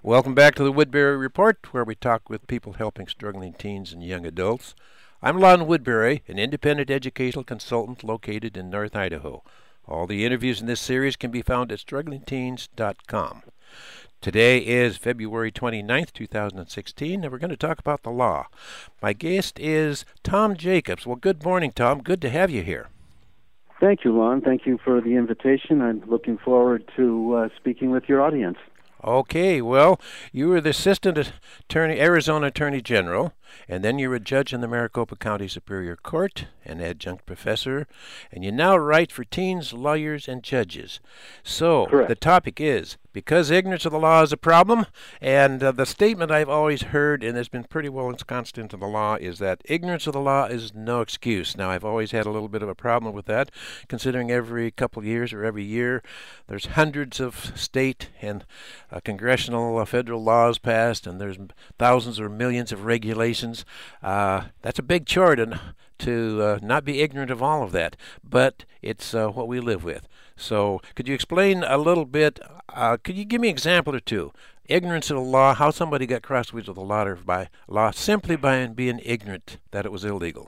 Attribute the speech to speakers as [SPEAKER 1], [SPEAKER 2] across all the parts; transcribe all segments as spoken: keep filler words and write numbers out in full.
[SPEAKER 1] Welcome back to the Woodbury Report, where we talk with people helping struggling teens and young adults. I'm Lon Woodbury, an independent educational consultant located in North Idaho. All the interviews in this series can be found at struggling teens dot com. Today is February twenty-ninth, two thousand sixteen, and we're going to talk about the law. My guest is Tom Jacobs. Well, good morning, Tom. Good to have you here.
[SPEAKER 2] Thank you, Lon. Thank you for the invitation. I'm looking forward to uh, speaking with your audience.
[SPEAKER 1] Okay, well, you were the Assistant Attorney, Arizona Attorney General, and then you were a judge in the Maricopa County Superior Court, an adjunct professor, and you now write for teens, lawyers, and judges. So,
[SPEAKER 2] Correct.
[SPEAKER 1] The topic is, because ignorance of the law is a problem, and uh, the statement I've always heard, and has been pretty well constant in the law, is that ignorance of the law is no excuse. Now, I've always had a little bit of a problem with that, considering every couple of years or every year, there's hundreds of state and uh, congressional uh, federal laws passed, and there's thousands or millions of regulations. Uh, that's a big chore to uh, not be ignorant of all of that, but it's uh, what we live with. So could you explain a little bit, uh, could you give me an example or two? Ignorance of the law, how somebody got crossways with the law, or by law simply by being ignorant that it was illegal.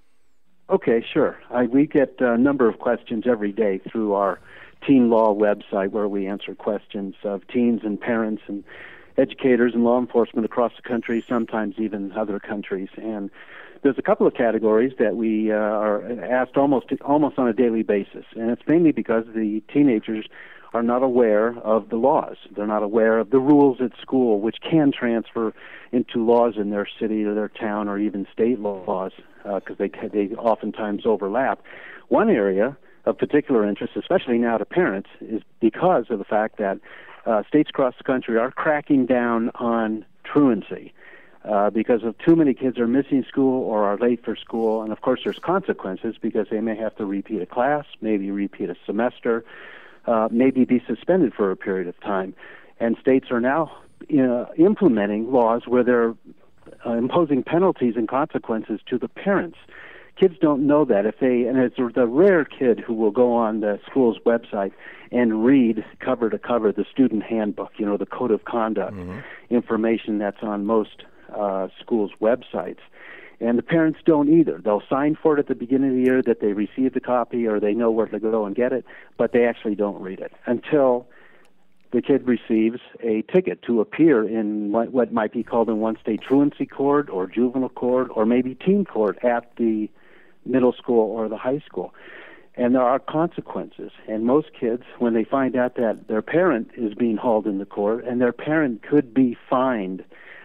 [SPEAKER 2] Okay, sure. I, we get a number of questions every day through our teen law website where we answer questions of teens and parents and educators and law enforcement across the country, sometimes even other countries. And there's a couple of categories that we uh, are asked almost almost on a daily basis, and it's mainly because the teenagers are not aware of the laws. They're not aware of the rules at school, which can transfer into laws in their city or their town or even state laws, because uh, they they oftentimes overlap. One area of particular interest, especially now to parents, is because of the fact that uh, states across the country are cracking down on truancy. Uh, because of too many kids are missing school or are late for school, and of course there's consequences because they may have to repeat a class, maybe repeat a semester, uh, maybe be suspended for a period of time. And states are now uh, implementing laws where they're uh, imposing penalties and consequences to the parents. Kids don't know that. If they, and it's the rare kid who will go on the school's website and read cover to cover the student handbook, you know, the code of conduct mm-hmm. information that's on most Uh, schools' websites. And the parents don't either. They'll sign for it at the beginning of the year that they received a copy or they know where to go and get it, but they actually don't read it until the kid receives a ticket to appear in what, what might be called in one state truancy court or juvenile court or maybe teen court at the middle school or the high school. And there are consequences. And most kids, when they find out that their parent is being hauled into court and their parent could be fined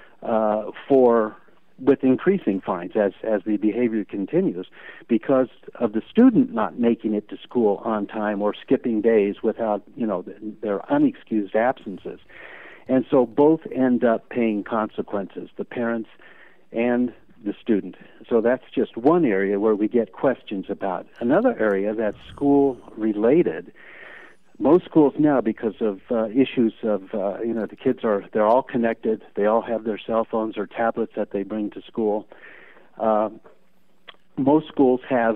[SPEAKER 2] Uh, for with increasing fines as as the behavior continues because of the student not making it to school on time or skipping days without, you know, their unexcused absences. And so both end up paying consequences, the parents and the student. So that's just one area where we get questions about. Another area that's school-related. Most schools now, because of uh, issues of, uh, you know, the kids are, they're all connected. They all have their cell phones or tablets that they bring to school. Uh, most schools have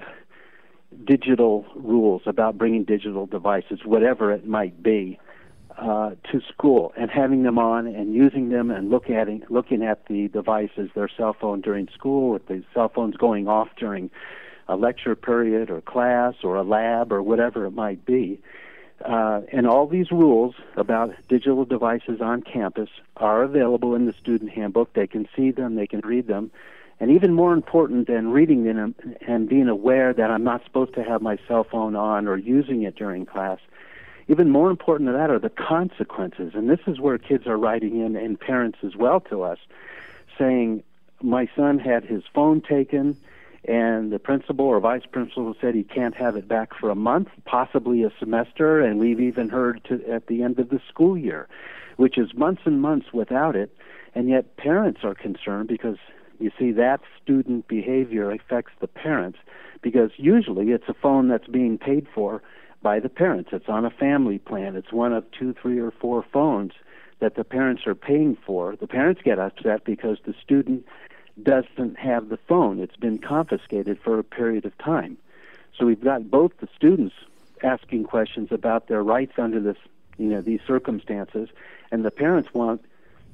[SPEAKER 2] digital rules about bringing digital devices, whatever it might be, uh, to school and having them on and using them and look at it, looking at the devices, their cell phone during school, with the cell phones going off during a lecture period or class or a lab or whatever it might be. Uh, and all these rules about digital devices on campus are available in the student handbook. They can see them, they can read them. And even more important than reading them and being aware that I'm not supposed to have my cell phone on or using it during class, even more important than that are the consequences. And this is where kids are writing in, and parents as well, to us, saying, my son had his phone taken, and the principal or vice principal said he can't have it back for a month, possibly a semester, and we've even heard to, at the end of the school year, which is months and months without it. And yet parents are concerned because, you see, that student behavior affects the parents because usually it's a phone that's being paid for by the parents. It's on a family plan. It's one of two, three, or four phones that the parents are paying for. The parents get upset because the student doesn't have the phone. It's been confiscated for a period of time. So we've got both the students asking questions about their rights under this, you know, these circumstances, and the parents want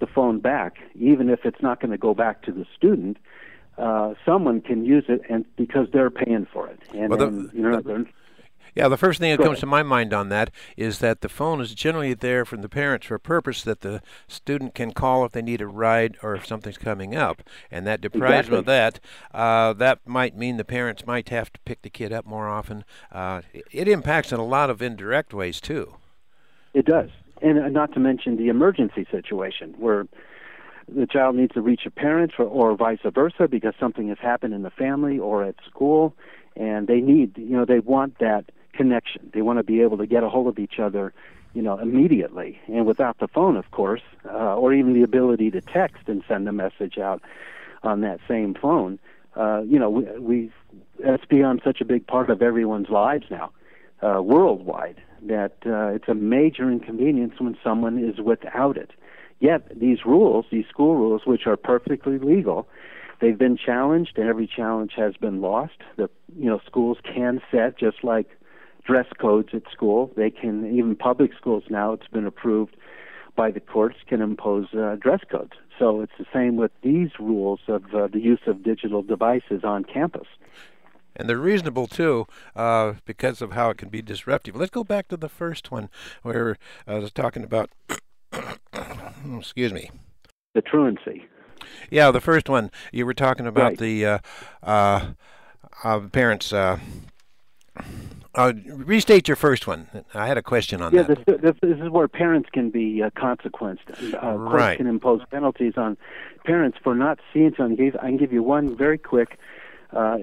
[SPEAKER 2] the phone back, even if it's not going to go back to the student. Uh, someone can use it, and because they're paying for it. And,
[SPEAKER 1] well, the,
[SPEAKER 2] and you know,
[SPEAKER 1] the, yeah, the first thing that
[SPEAKER 2] Go
[SPEAKER 1] comes
[SPEAKER 2] ahead.
[SPEAKER 1] to my mind on that is that the phone is generally there from the parents for a purpose that the student can call if they need a ride or if something's coming up, and that deprives
[SPEAKER 2] Exactly.
[SPEAKER 1] them of that. Uh, that might mean the parents might have to pick the kid up more often. Uh, it, it impacts in a lot of indirect ways too.
[SPEAKER 2] It does, and uh, not to mention the emergency situation where the child needs to reach a parent or, or vice versa because something has happened in the family or at school, and they need, you know, they want that connection. They want to be able to get a hold of each other, you know, immediately. And without the phone, of course, uh, or even the ability to text and send a message out on that same phone, uh, you know, we, we it's become such a big part of everyone's lives now, uh, worldwide, that uh, it's a major inconvenience when someone is without it. Yet these rules, these school rules, which are perfectly legal, they've been challenged, and every challenge has been lost. The you know schools can set, just like dress codes at school. They can, even public schools now, it's been approved by the courts, can impose uh, dress codes. So it's the same with these rules of uh, the use of digital devices on campus.
[SPEAKER 1] And they're reasonable, too, uh, because of how it can be disruptive. Let's go back to the first one where I was talking about, excuse me.
[SPEAKER 2] The truancy.
[SPEAKER 1] Yeah, the first one, you were talking about
[SPEAKER 2] Right.
[SPEAKER 1] the uh, uh, uh, parents. Uh, uh, restate your first one. I had a question on
[SPEAKER 2] Yeah,
[SPEAKER 1] that.
[SPEAKER 2] this, this, this is where parents can be uh, consequenced. Uh,
[SPEAKER 1] Right.
[SPEAKER 2] Courts can impose penalties on parents for not seeing something. I can give you one very quick, uh,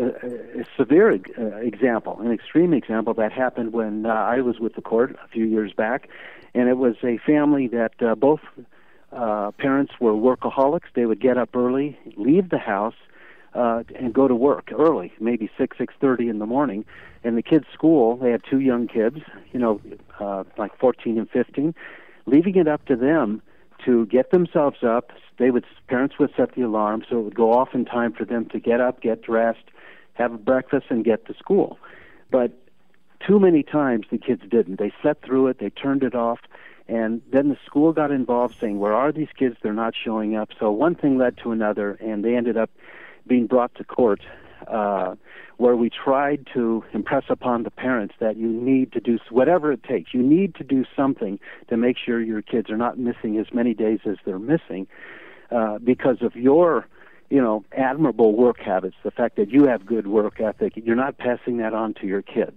[SPEAKER 2] a, a severe uh, example, an extreme example that happened when uh, I was with the court a few years back, and it was a family that uh, both uh, parents were workaholics. They would get up early, leave the house, uh, and go to work early, maybe six, six thirty in the morning. And the kids' school, they had two young kids, you know, uh, like fourteen and fifteen, leaving it up to them to get themselves up. They would, parents would set the alarm so it would go off in time for them to get up, get dressed, have breakfast, and get to school. But too many times the kids didn't. They slept through it, they turned it off, and then the school got involved saying, where are these kids? They're not showing up. So one thing led to another, and they ended up being brought to court, uh, where we tried to impress upon the parents that you need to do whatever it takes. You need to do something to make sure your kids are not missing as many days as they're missing uh, because of your, you know, admirable work habits, the fact that you have good work ethic. You're not passing that on to your kids.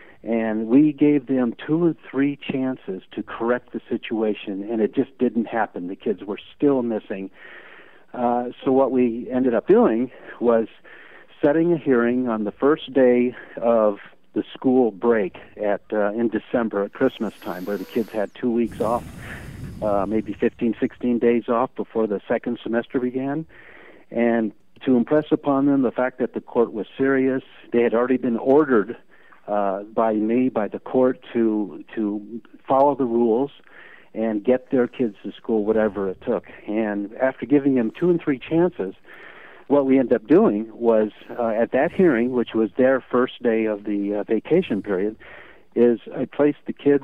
[SPEAKER 2] And we gave them two or three chances to correct the situation, and it just didn't happen. The kids were still missing. Uh, so what we ended up doing was setting a hearing on the first day of the school break at uh, in December at Christmas time, where the kids had two weeks off, uh, maybe fifteen, sixteen days off before the second semester began, and to impress upon them the fact that the court was serious. They had already been ordered uh, by me, by the court, to to follow the rules and get their kids to school, whatever it took. And after giving them two and three chances, what we ended up doing was, uh, at that hearing, which was their first day of the uh, vacation period, is I placed the kids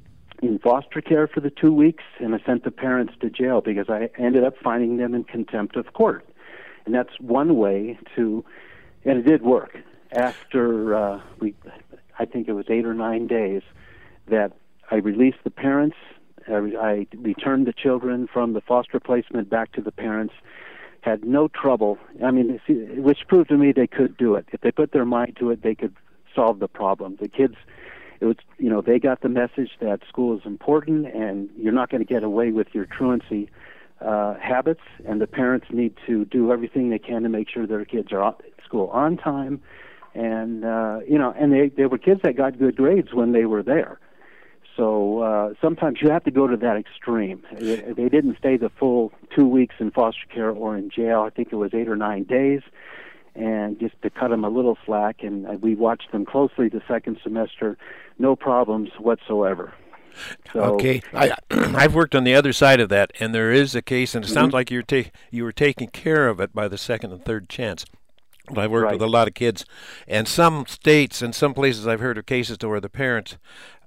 [SPEAKER 2] in foster care for the two weeks, and I sent the parents to jail because I ended up finding them in contempt of court. And that's one way to, and it did work. After, uh, we, I think it was eight or nine days, that I released the parents, I, I returned the children from the foster placement back to the parents, had no trouble. I mean, which proved to me they could do it. If they put their mind to it, they could solve the problem. The kids, it was, you know, they got the message that school is important and you're not going to get away with your truancy uh, habits, and the parents need to do everything they can to make sure their kids are at school on time. And, uh, you know, and they, they were kids that got good grades when they were there. So uh, sometimes you have to go to that extreme. They didn't stay the full two weeks in foster care or in jail. I think it was eight or nine days, and just to cut them a little slack. And we watched them closely the second semester, no problems whatsoever. So,
[SPEAKER 1] okay, I, I've worked on the other side of that, and there is a case, and it
[SPEAKER 2] mm-hmm.
[SPEAKER 1] sounds like you're ta- you were taking care of it by the second and third chance. But I've worked
[SPEAKER 2] right.
[SPEAKER 1] with a lot of kids, and some states and some places I've heard of cases to where the parents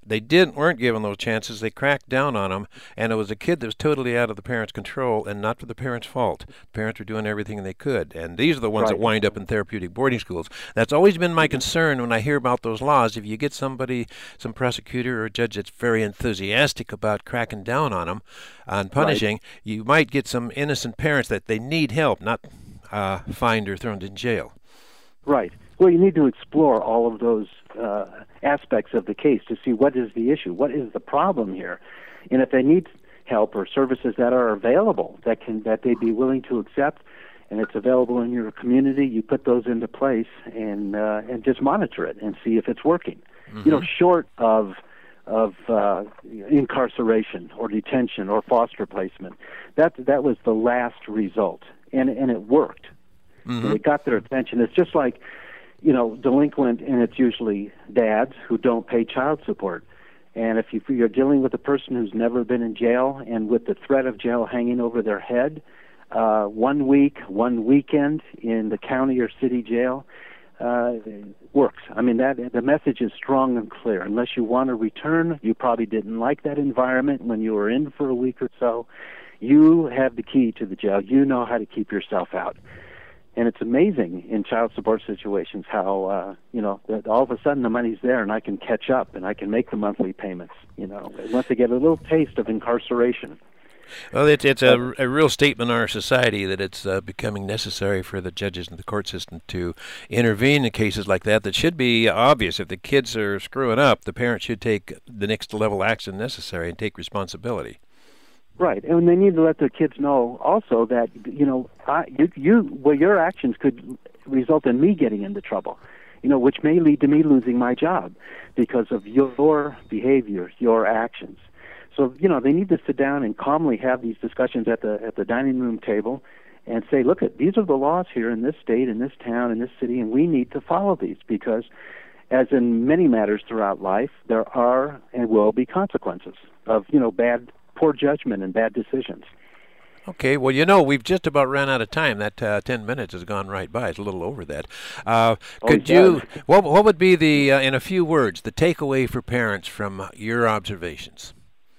[SPEAKER 1] they didn't weren't given those chances. They cracked down on them, and it was a kid that was totally out of the parents' control, and not for the parents' fault. The parents were doing everything they could, and these are the ones
[SPEAKER 2] Right.
[SPEAKER 1] that wind up in therapeutic boarding schools. That's always been my concern when I hear about those laws. If you get somebody, some prosecutor or judge that's very enthusiastic about cracking down on them, on punishing,
[SPEAKER 2] Right.
[SPEAKER 1] you might get some innocent parents that they need help, not uh, fined or thrown in jail.
[SPEAKER 2] Right. Well, you need to explore all of those uh, aspects of the case to see what is the issue, what is the problem here, and if they need help or services that are available that can that they'd be willing to accept, and it's available in your community, you put those into place and uh, and just monitor it and see if it's working. Mm-hmm. You know, short of of uh, incarceration or detention or foster placement, that that was the last result, and and it worked. Mm-hmm. And it got their attention. It's just like, you know, delinquent, and it's usually dads who don't pay child support. And if you, you're dealing with a person who's never been in jail and with the threat of jail hanging over their head, uh, one week, one weekend in the county or city jail uh, works. I mean, that the message is strong and clear. Unless you want to return, you probably didn't like that environment when you were in for a week or so. You have the key to the jail. You know how to keep yourself out. And it's amazing in child support situations how, uh, you know, that all of a sudden the money's there and I can catch up and I can make the monthly payments, you know, once they get a little taste of incarceration.
[SPEAKER 1] Well, it's, it's a, a real statement in our society that it's uh, becoming necessary for the judges and the court system to intervene in cases like that. That should be obvious. If the kids are screwing up, the parents should take the next level action necessary and take responsibility.
[SPEAKER 2] Right, and they need to let the kids know also that, you know, I, you, you, well, your actions could result in me getting into trouble, you know, which may lead to me losing my job because of your behavior, your actions. So, you know, they need to sit down and calmly have these discussions at the at the dining room table and say, look, these are the laws here in this state, in this town, in this city, and we need to follow these because, as in many matters throughout life, there are and will be consequences of, you know, bad poor judgment and bad decisions.
[SPEAKER 1] Okay, well, you know, we've just about ran out of time. That uh, ten minutes has gone right by. It's a little over that. Uh, could
[SPEAKER 2] oh,
[SPEAKER 1] you, what, what would be the, uh, in a few words, the takeaway for parents from your observations?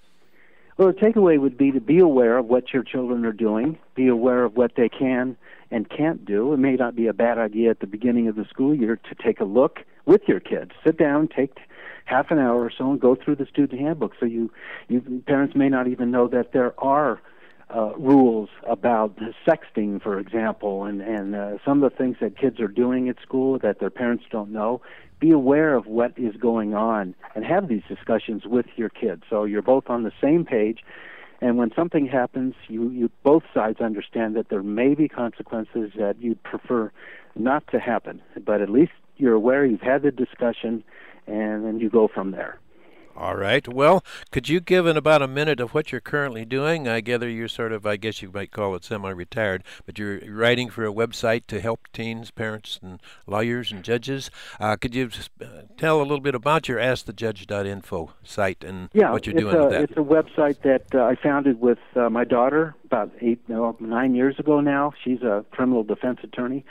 [SPEAKER 2] Well, the takeaway would be to be aware of what your children are doing, be aware of what they can and can't do. It may not be a bad idea at the beginning of the school year to take a look with your kids. Sit down, take half an hour or so and go through the student handbook. So you, you parents may not even know that there are uh, rules about sexting, for example, and, and uh, some of the things that kids are doing at school that their parents don't know. Be aware of what is going on and have these discussions with your kids so you're both on the same page. And when something happens, you, you both sides understand that there may be consequences that you'd prefer not to happen. But at least you're aware, you've had the discussion, and then you go from there.
[SPEAKER 1] All right. Well, could you give in about a minute of what you're currently doing? I gather you're sort of, I guess you might call it semi-retired, but you're writing for a website to help teens, parents, and lawyers and judges. Uh, could you uh, tell a little bit about your ask the judge dot info site and
[SPEAKER 2] yeah,
[SPEAKER 1] what you're
[SPEAKER 2] it's
[SPEAKER 1] doing
[SPEAKER 2] a,
[SPEAKER 1] with that?
[SPEAKER 2] It's a website that uh, I founded with uh, my daughter about eight, no, nine years ago now. She's a criminal defense attorney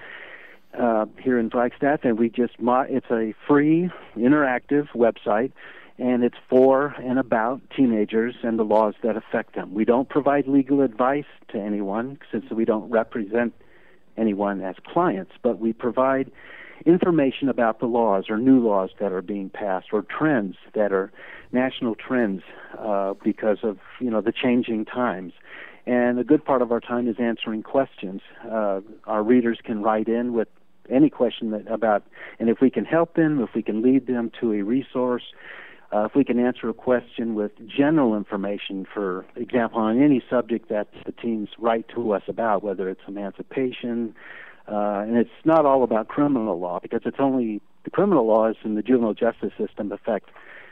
[SPEAKER 2] uh, here in Flagstaff, and we just mo- it's a free, interactive website. And it's for and about teenagers and the laws that affect them. We don't provide legal advice to anyone since we don't represent anyone as clients, but we provide information about the laws or new laws that are being passed or trends that are national trends uh, because of, you know, the changing times. And a good part of our time is answering questions. Uh, our readers can write in with any question that about, and if we can help them, if we can lead them to a resource, Uh, if we can answer a question with general information, for example, on any subject that the teens write to us about, whether it's emancipation, uh, and it's not all about criminal law, because it's only the criminal laws in the juvenile justice system affect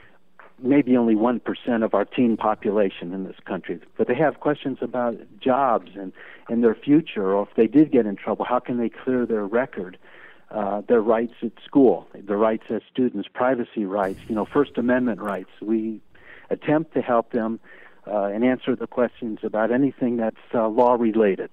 [SPEAKER 2] maybe only one percent of our teen population in this country. But they have questions about jobs and, and their future, or if they did get in trouble, how can they clear their record? Uh, their rights at school, their rights as students, privacy rights, you know, First Amendment rights. We attempt to help them uh, and answer the questions about anything that's uh, law-related.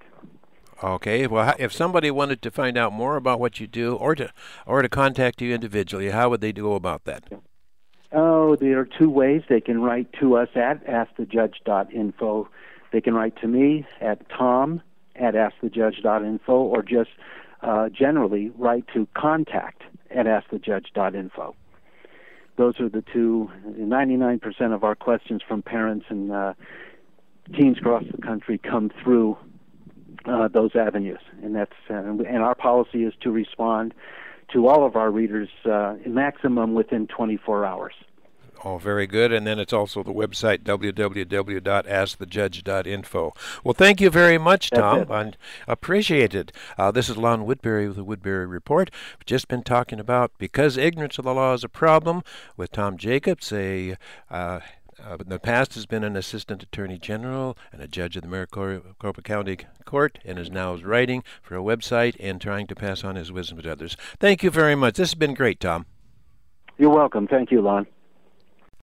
[SPEAKER 1] Okay. Well, if somebody wanted to find out more about what you do or to or to contact you individually, how would they go about that?
[SPEAKER 2] Oh, there are two ways. They can write to us at ask the judge dot info. They can write to me at tom at ask the judge dot info, or just uh, generally write to contact at ask the judge dot info. Those are the two. ninety-nine percent of our questions from parents and uh, teens across the country come through uh, those avenues, and that's uh, and our policy is to respond to all of our readers uh, maximum within twenty-four hours.
[SPEAKER 1] Oh, very good. And then it's also the website, w w w dot ask the judge dot info. Well, thank you very much, Tom. I appreciate it. Uh, this is Lon Woodbury with the Woodbury Report. We've just been talking about Because Ignorance of the Law is a Problem with Tom Jacobs, a uh, Uh, in the past has been an assistant attorney general and a judge of the Maricopa County Court, and is now writing for a website and trying to pass on his wisdom to others. Thank you very much. This has been great, Tom.
[SPEAKER 2] You're welcome. Thank you, Lon.